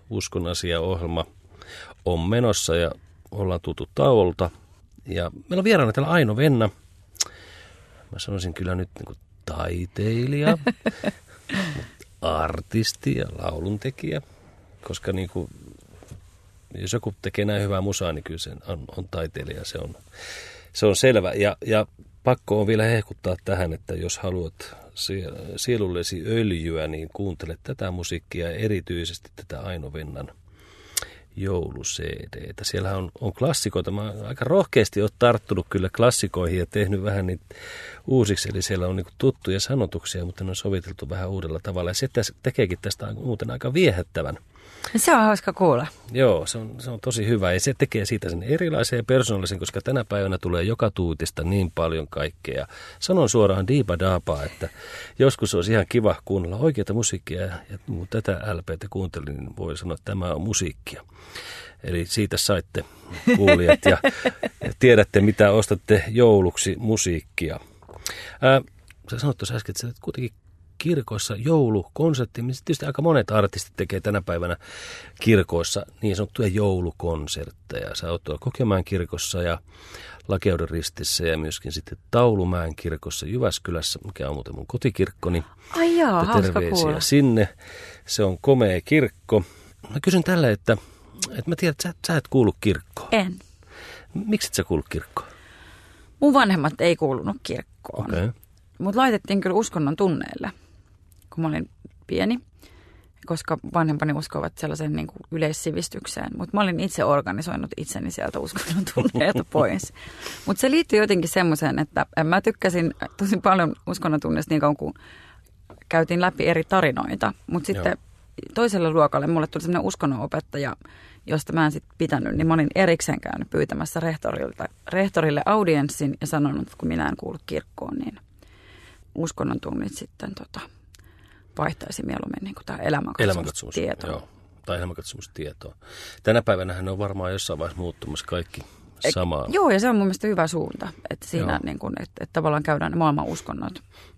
uskonasiaohjelma on menossa ja ollaan tuttu tauolta. Ja meillä on vieraana täällä Aino Venna. Mä sanoisin kyllä nyt niin kuin taiteilija, artisti ja lauluntekijä, koska niin kuin, jos joku tekee näin hyvää musaa, niin kyllä se on taiteilija, se on selvä. Ja pakko on vielä hehkuttaa tähän, että jos haluat sielullesi öljyä, niin kuuntele tätä musiikkia ja erityisesti tätä Aino Vennan joulu-CD:tä. Siellä on klassikoita. Mä aika rohkeasti oon tarttunut kyllä klassikoihin ja tehnyt vähän niitä uusiksi. Eli siellä on niinku tuttuja sanotuksia, mutta ne on soviteltu vähän uudella tavalla. Ja se tekeekin tästä muuten aika viehättävän. Se on hauska kuulla. Joo, se on tosi hyvä ja se tekee siitä sen erilaisen ja persoonallisen, koska tänä päivänä tulee joka tuutista niin paljon kaikkea. Sanon suoraan diipadaapaa, että joskus olisi ihan kiva kuunnella oikeata musiikkia ja kun tätä LP:tä kuuntelin, niin voi sanoa, että tämä on musiikkia. Eli siitä saitte kuulijat ja tiedätte, mitä ostatte jouluksi musiikkia. Sä sanoit tuossa äsken, että sä kuitenkin kirkoissa joulukonsertti, missä tietysti aika monet artistit tekee tänä päivänä kirkoissa niin sanottuja joulukonsertteja. Sä oot tuolla Kokemäen kirkossa ja Lakeuden ristissä ja myöskin sitten Taulumäen kirkossa Jyväskylässä, mikä on muuten mun kotikirkkoni. Ai joo, hauska kuulla. Sinne. Se on komea kirkko. Mä kysyn tällä, että mä tiedän, että sä et kuulu kirkkoon. En. Miksi et sä kuulu kirkkoon? Mun vanhemmat ei kuulunut kirkkoon. Okay. Mut laitettiin kyllä uskonnon tunneille, kun mä olin pieni, koska vanhempani uskoivat sellaisen niin kuin yleissivistykseen. Mutta mä olin itse organisoinut itseni sieltä uskonnon tunneilta pois. Mutta se liittyy jotenkin semmoiseen, että mä tykkäsin tosi paljon uskonnon tunneista niin kauan, kun käytiin läpi eri tarinoita. Mutta sitten toiselle luokalle mulle tuli semmoinen uskonnonopettaja, josta mä en sitten pitänyt, niin mä olin erikseen käynyt pyytämässä rehtorille audienssin ja sanonut, että kun minä en kuulu kirkkoon, niin uskonnon tunnit sitten vaihtaisi mieluummin niin kuin tämä elämänkatsomustietoa. Joo, tai elämänkatsomustietoa. Tänä päivänä on varmaan jossain vaiheessa muuttumassa kaikki samaa. Joo, ja se on mun mielestä hyvä suunta, että siinä niin kuin, että tavallaan käydään ne maailman uskonnot.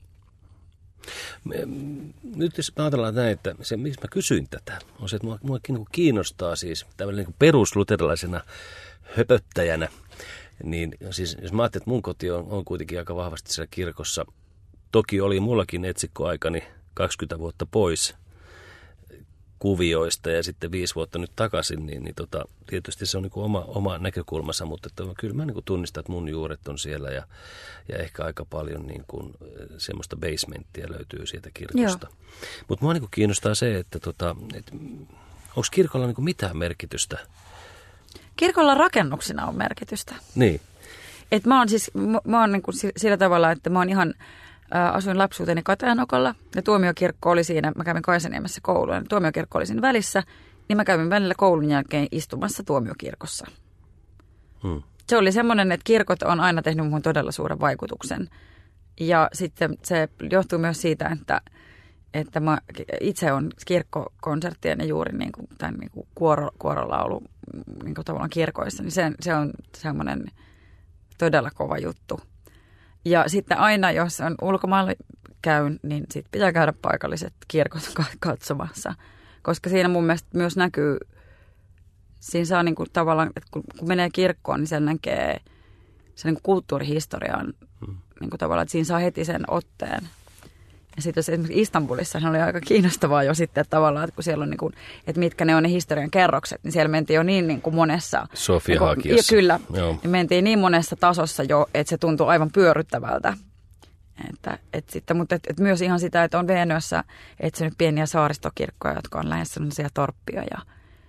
Nyt jos ajatellaan näin, että se, miksi mä kysyin tätä, on se, että mua kiinnostaa siis tämmöinen niin perusluterilaisena höpöttäjänä. Niin siis, jos mä ajattelin, että mun koti on kuitenkin aika vahvasti siellä kirkossa. Toki oli mullakin etsikkoaikani 20 vuotta pois kuvioista ja sitten 5 vuotta nyt takaisin, niin tietysti se on niin kuin oma näkökulmansa, mutta että kyllä mä niin kuin tunnistan, että mun juuret on siellä ja ehkä aika paljon niin kuin semmoista basementtia löytyy siitä kirkosta. Mutta mua niin kuin kiinnostaa se, että onko kirkolla niin kuin mitään merkitystä? Kirkolla rakennuksina on merkitystä. Niin. Et mä oon niin kuin sillä tavalla, että mä oon ihan asuin lapsuuteni Katajanokalla ja tuomiokirkko oli siinä, mä kävin Kaisaniemessä koulua, ja tuomiokirkko oli siinä välissä, niin mä kävin välillä koulun jälkeen istumassa tuomiokirkossa. Se oli semmoinen, että kirkot on aina tehnyt muun todella suuren vaikutuksen. Ja sitten se johtuu myös siitä, että mä itse on kirkkokonserttien ja juuri niin kuin tämän niin kuin kuorolaulu niin kuin tavallaan kirkoissa, niin se on semmoinen todella kova juttu. Ja sitten aina, jos on ulkomailla käyn, niin sitten pitää käydä paikalliset kirkot katsomassa. Koska siinä mun mielestä myös näkyy, siinä saa niin kuin tavallaan, että kun menee kirkkoon, niin siellä näkee se niin kuin kulttuurihistoriaan niin kuin tavallaan, että siinä saa heti sen otteen. Ja sitten esimerkiksi Istanbulissa oli aika kiinnostavaa jo sitten, että tavallaan, että kun siellä on niin kuin, että mitkä ne on ne historian kerrokset, niin siellä mentiin jo niin kuin monessa. Sofia Hagiassa. Kyllä, niin mentiin niin monessa tasossa jo, että se tuntui aivan pyörryttävältä. Mutta myös ihan sitä, että on Venäjässä etsinyt pieniä saaristokirkkoja, jotka on lähes sellaisia torppia. Ja,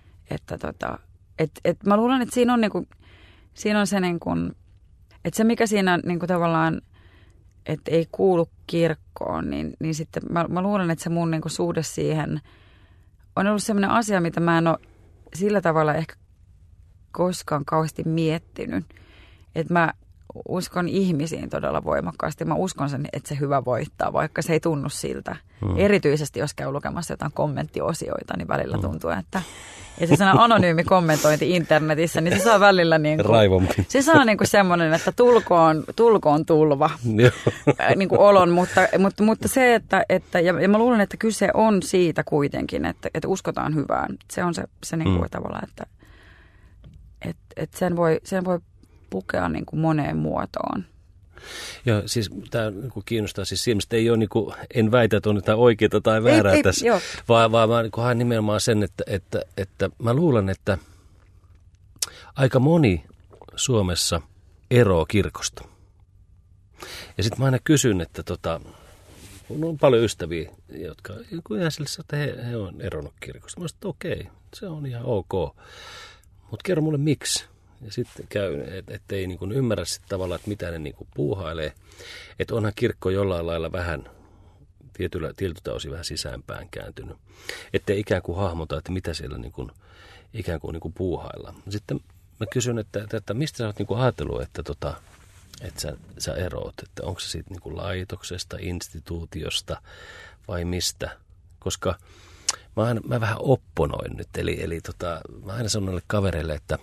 että mä luulen, että siinä on, niin kuin, siinä on se, niin kuin, että se mikä siinä niin kuin tavallaan, että ei kuulu kirkkoon, niin sitten mä luulen, että se mun niin kuin suhde siihen on ollut sellainen asia, mitä mä en ole sillä tavalla ehkä koskaan kauheasti miettinyt. Että mä uskon ihmisiin todella voimakkaasti. Mä uskon sen, että se hyvä voittaa, vaikka se ei tunnu siltä. Erityisesti jos käy lukemassa jotain kommenttiosioita, niin välillä tuntuu, että Ja se sana anonyymi kommentointi internetissä, niin se saa välillä niin kuin, raivompi. Se saa niin kuin semmoinen, että tulkoon tulva niin kuin olon, mutta se, että ja mä luulen, että kyse on siitä kuitenkin, että uskotaan hyvään. Se on se niin kuin tavallaan, että sen voi pukea niin kuin moneen muotoon. Joo, siis tämä niin kiinnostaa siis siinä, että ei ole, niin kuin, en väitä, että on jotain oikeaa tai väärää ei, tässä, vaan mä niin haen nimenomaan sen, että mä luulen, että aika moni Suomessa eroaa kirkosta. Ja sitten mä aina kysyn, että on paljon ystäviä, jotka ihan sille, että he on eronnut kirkosta. Mä sanoin, että okei, se on ihan ok, mutta kerro mulle miksi. Ja sitten käy, että ei niin kuin ymmärrä sitten tavallaan, että mitä ne niin kuin puuhailee. Että onhan kirkko jollain lailla vähän, tietyltä osin vähän sisäänpäin kääntynyt. Että ei ikään kuin hahmota, että mitä siellä niin kuin, ikään kuin puuhaillaan. Sitten mä kysyn, että mistä sä oot niin kuin ajatellut, että sä eroot. Että onko se siitä niin kuin laitoksesta, instituutiosta vai mistä? Koska mä vähän opponoin nyt. Eli mä aina sanon näille kavereille, että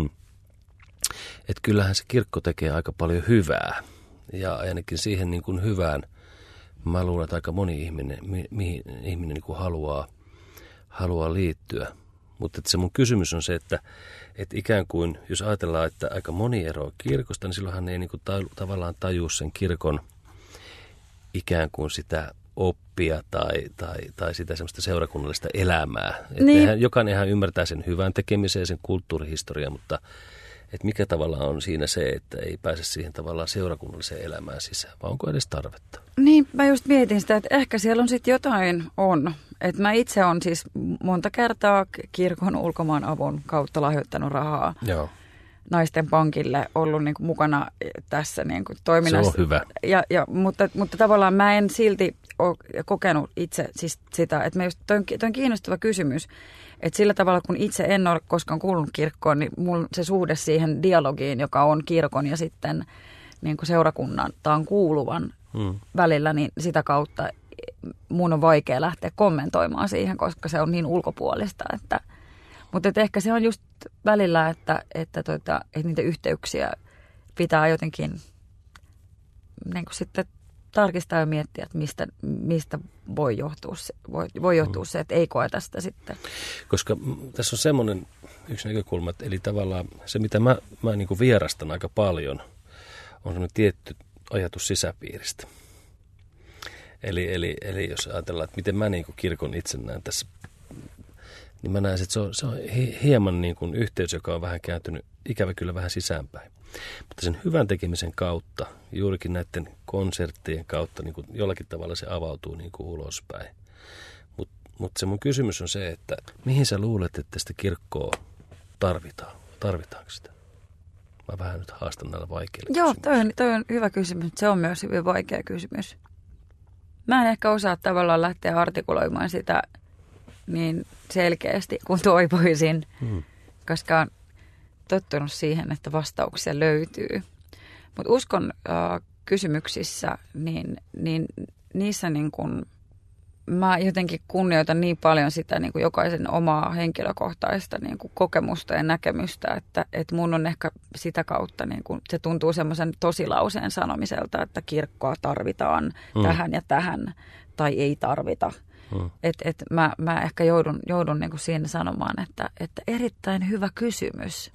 että kyllähän se kirkko tekee aika paljon hyvää. Ja ainakin siihen niin kuin hyvään, mä luulen, että aika moni ihminen niin kuin haluaa liittyä. Mutta se mun kysymys on se, että ikään kuin, jos ajatellaan, että aika moni eroaa kirkosta, niin silloinhan ei niin kuin tavallaan tajua sen kirkon ikään kuin sitä oppia tai sitä semmoista seurakunnallista elämää. Niin. Jokainenhan ymmärtää sen hyvän tekemisen ja sen kulttuurihistoriaa, mutta että mikä tavallaan on siinä se, että ei pääse siihen tavallaan seurakunnalliseen elämään sisään, vai onko edes tarvetta? Niin, mä just mietin sitä, että ehkä siellä on sitten jotain on. Että mä itse on siis monta kertaa kirkon ulkomaan avun kautta lahjoittanut rahaa. Joo. Naisten pankille ollut niin kuin mukana tässä niin kuin toiminnassa. Se on hyvä. Mutta tavallaan mä en silti ole kokenut itse siis sitä, että toi on kiinnostava kysymys. Että sillä tavalla, kun itse en ole koskaan kuulunut kirkkoon, niin mun se suhde siihen dialogiin, joka on kirkon ja sitten niin kuin seurakunnan tai kuuluvan välillä, niin sitä kautta mun on vaikea lähteä kommentoimaan siihen, koska se on niin ulkopuolista. Mutta ehkä se on just välillä, että niitä yhteyksiä pitää jotenkin niin kuin sitten tarkistaa ja miettiä, että mistä voi johtua se, että ei koeta sitä sitten. Koska tässä on semmoinen yksi näkökulma, että eli tavallaan se, mitä mä niin kuin vierastan aika paljon, on semmoinen tietty ajatus sisäpiiristä. Eli jos ajatellaan, että miten mä niin kuin kirkon itse näen tässä, niin mä näen, että se on hieman niin kuin yhteys, joka on vähän kääntynyt ikävä kyllä vähän sisäänpäin. Mutta sen hyvän tekemisen kautta, juurikin näiden konserttien kautta, niin kuin jollakin tavalla se avautuu niin kuin ulospäin. Mutta se mun kysymys on se, että mihin sä luulet, että sitä kirkkoa tarvitaan? Tarvitaanko sitä? Mä vähän nyt haastan näillä vaikeilla kysymyksillä. Joo, toi on hyvä kysymys. Se on myös hyvin vaikea kysymys. Mä en ehkä osaa tavallaan lähteä artikuloimaan sitä niin selkeästi kuin toivoisin, koska on tottunut siihen, että vastauksia löytyy. Mutta uskon kysymyksissä, niin niissä niin kun mä jotenkin kunnioitan niin paljon sitä niin kuin jokaisen omaa henkilökohtaista niin kuin kokemusta ja näkemystä, että mun on ehkä sitä kautta, niin kuin, se tuntuu semmoisen tosilauseen sanomiselta, että kirkkoa tarvitaan tähän ja tähän tai ei tarvita. Mä ehkä joudun niin kuin siinä sanomaan, että erittäin hyvä kysymys.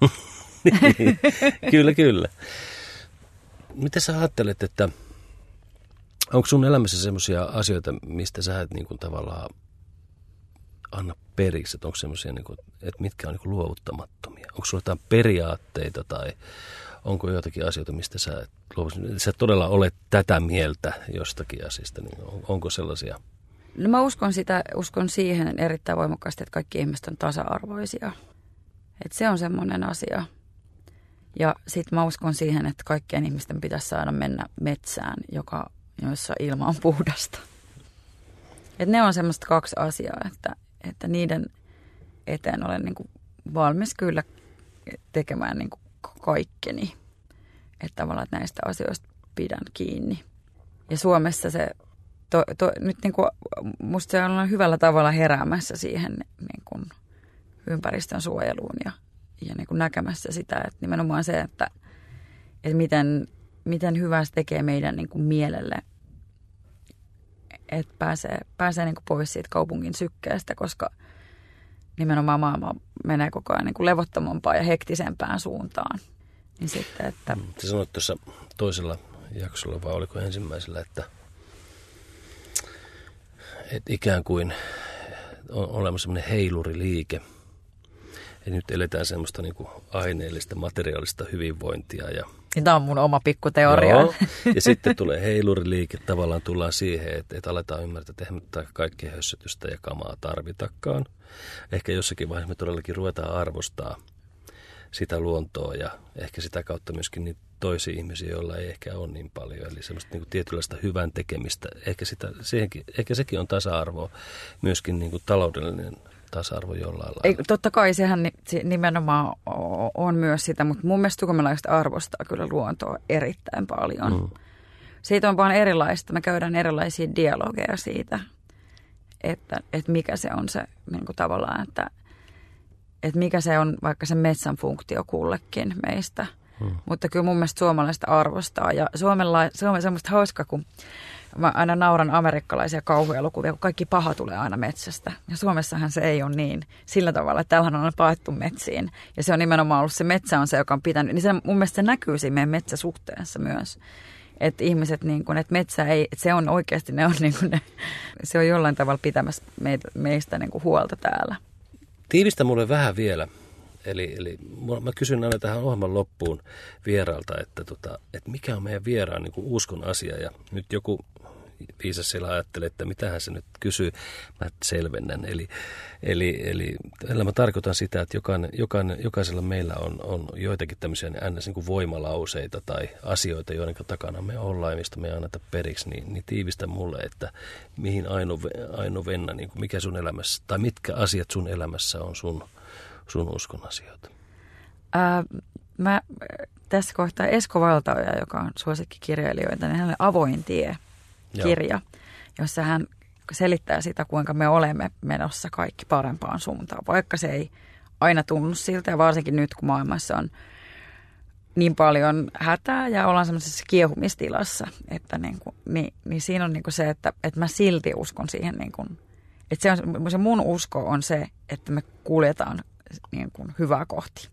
Kyllä. Mitä sä ajattelet, että onko sun elämässä semmoisia asioita, mistä sä et niin kuin tavallaan anna periksi? Että onko semmoisia, niin kuin, että mitkä on niin kuin luovuttamattomia? Onko sulla jotain periaatteita tai onko jotakin asioita, mistä sä todella olet tätä mieltä jostakin asiasta? Niin onko sellaisia? No mä uskon siihen erittäin voimakkaasti, että kaikki ihmiset on tasa-arvoisia. Että se on semmoinen asia. Ja sitten mä uskon siihen, että kaikkien ihmisten pitäisi saada mennä metsään, jossa ilma on puhdasta. Et ne on semmoista kaksi asiaa, että niiden eteen olen niinku valmis kyllä tekemään niinku kaikkeni. Että tavallaan että näistä asioista pidän kiinni. Ja Suomessa se nyt niinku, musta se on hyvällä tavalla heräämässä siihen niinku ympäristön suojeluun ja niin kuin näkemässä sitä, että nimenomaan se, että miten hyvä se tekee meidän niin kuin mielelle, että pääsee niin kuin pois siitä kaupungin sykkeestä, koska nimenomaan maailma menee koko ajan niin kuin levottomampaan ja hektisempään suuntaan. Niin sitten, että sä sanoit tuossa toisella jaksolla, vai oliko ensimmäisellä, että ikään kuin on olemassa sellainen heiluriliike. Ja nyt eletään semmoista niin kuin aineellista, materiaalista hyvinvointia. Tämä on mun oma pikkuteoria. Joo, ja sitten tulee heiluriliike. Tavallaan tullaan siihen, että aletaan ymmärtää, että eihän me kaikkea hössötystä ja kamaa tarvitakaan. Ehkä jossakin vaiheessa me todellakin ruvetaan arvostaa sitä luontoa ja ehkä sitä kautta myöskin niitä toisia ihmisiä, joilla ei ehkä ole niin paljon. Eli semmoista niin kuin tietynlaista hyvän tekemistä. Ehkä sekin on tasa-arvoa, myöskin niin kuin taloudellinen tasa-arvo jollain lailla. Ei, totta kai sehän nimenomaan on myös sitä, mutta mun mielestä suomalaiset arvostaa kyllä luontoa erittäin paljon. Siitä on vaan erilaista. Me käydään erilaisia dialogeja siitä, että mikä se on se niin kuin tavallaan, että mikä se on vaikka se metsän funktio kullekin meistä. Mutta kyllä mun mielestä suomalaiset arvostaa. Ja Suomi on semmoista hauskaa, kun mä aina nauran amerikkalaisia kauhuelokuvia, kun kaikki paha tulee aina metsästä. Ja Suomessahan se ei ole niin sillä tavalla, että täällähän on paettu metsiin. Ja se on nimenomaan ollut se metsä on se, joka on pitänyt. Niin se, mun mielestä se näkyy siinä meidän metsäsuhteessa myös. Että ihmiset, niin kun, että metsä ei, että se on oikeasti, ne on niin kun se on jollain tavalla pitämässä meistä niin kun huolta täällä. Tiivistä mulle vähän vielä. Eli mä kysyn aina tähän ohjelman loppuun vieraalta, että mikä on meidän vieraan niin kuin uskon asia. Ja nyt joku viisas siellä ajattelee, että mitähän se nyt kysyy. Mä selvennän. Eli mä tarkoitan sitä, että jokaisella meillä on joitakin tämmöisiä niin kuin voimalauseita tai asioita, joiden takana me ollaan ja mistä me ei anneta periksi. Niin tiivistä mulle, että mihin Aino Venna, niin kuin mikä sun elämässä, tai mitkä asiat sun elämässä on sun uskon asioita? Mä tässä kohtaa Esko Valtaoja, joka on suosikkikirjailijoita, niin hänelle Avoin tie-kirja, jossa hän selittää sitä, kuinka me olemme menossa kaikki parempaan suuntaan, vaikka se ei aina tunnu siltä, ja varsinkin nyt, kun maailmassa on niin paljon hätää ja ollaan semmoisessa kiehumistilassa, että niin siinä on niin kuin se, että mä silti uskon siihen, niin kuin, että se mun usko on se, että me kuljetaan niin kuin hyvää kohti.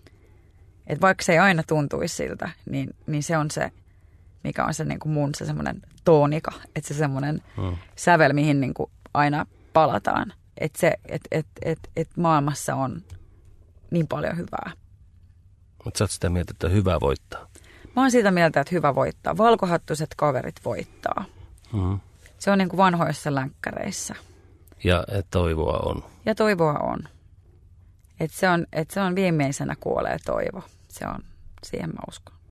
Et vaikka se ei aina tuntuisi siltä, niin se on se, mikä on se niin kuin mun se semmoinen toonika, että se semmoinen sävel, mihin niin kuin aina palataan. Että et maailmassa on niin paljon hyvää. Mutta sä oot sitä mieltä, että hyvä voittaa? Mä oon sitä mieltä, että hyvä voittaa. Valkohattuiset kaverit voittaa. Se on niin kuin vanhoissa länkkäreissä. Ja toivoa on. Ja toivoa on. Että se on viimeisenä kuolee toivo. Siihen mä uskon.